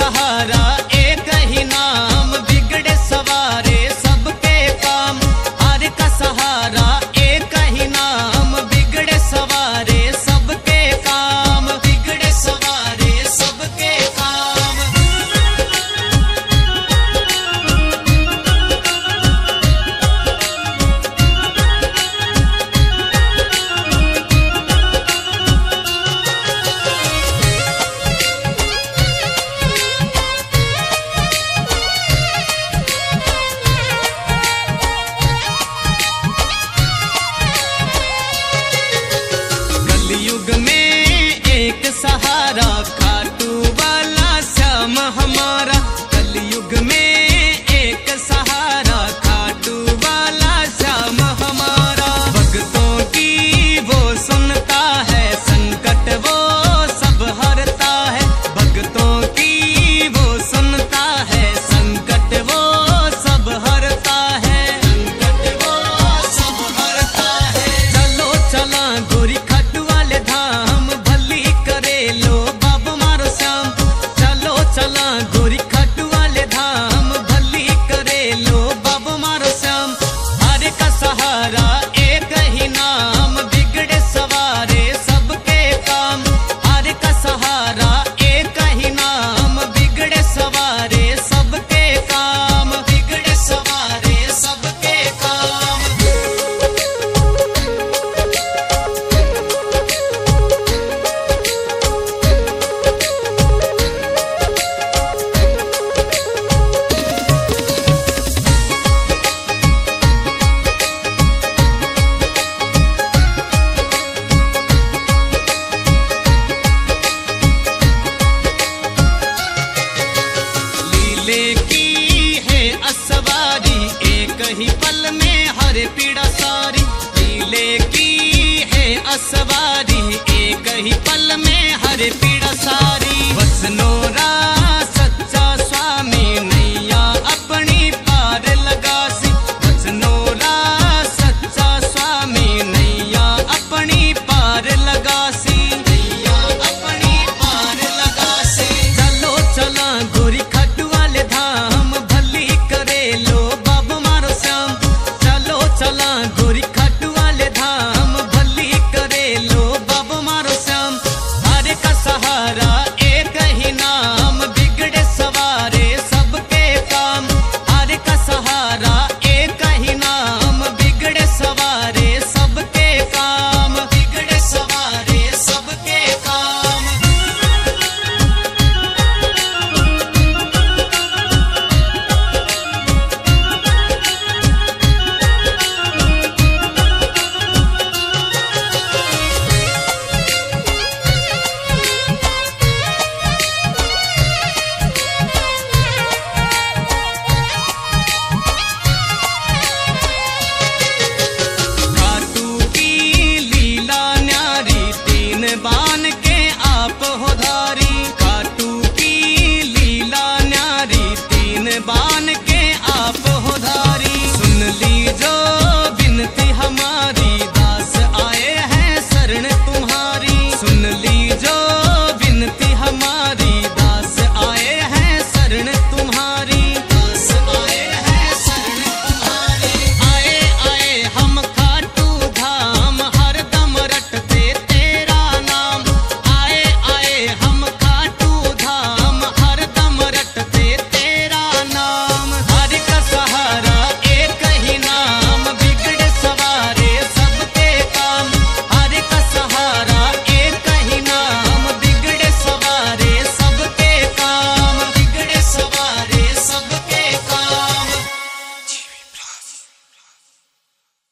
सहारा एक ही नाम, बिगड़े सवारे सबके काम। हर का सहारा एक ही नाम, बिगड़े सवारे सबके काम, बिगड़े सवारे सबके काम। कलयुग में एक सहारा, खाटू वाला श्याम हमारा। कलयुग में एक सहारा, खाटू वाला श्याम हमारा। भक्तों की वो सुनता है, संकट वो सब हरता है। भक्तों की वो सुनता है, संकट वो सब हरता है, संकट वो सब हरता है। चलो चला गोरी खाटू वाले धाम, भली करे लो बाबा मारो श्याम। चलो चला गोरी खाटू वाले धाम, भली करे लो बाबा मारो श्याम। हर का सहारा एक ही नाम, बिगड़े सवारे सबके काम। हर का सहारा एक ही नाम, बिगड़े सवारे सबके काम, बिगड़े सवारे सबके काम। लीले की है असवारी, एक ही पल में हर पीड़ा सारी। लीले की है असवारी, एक ही पल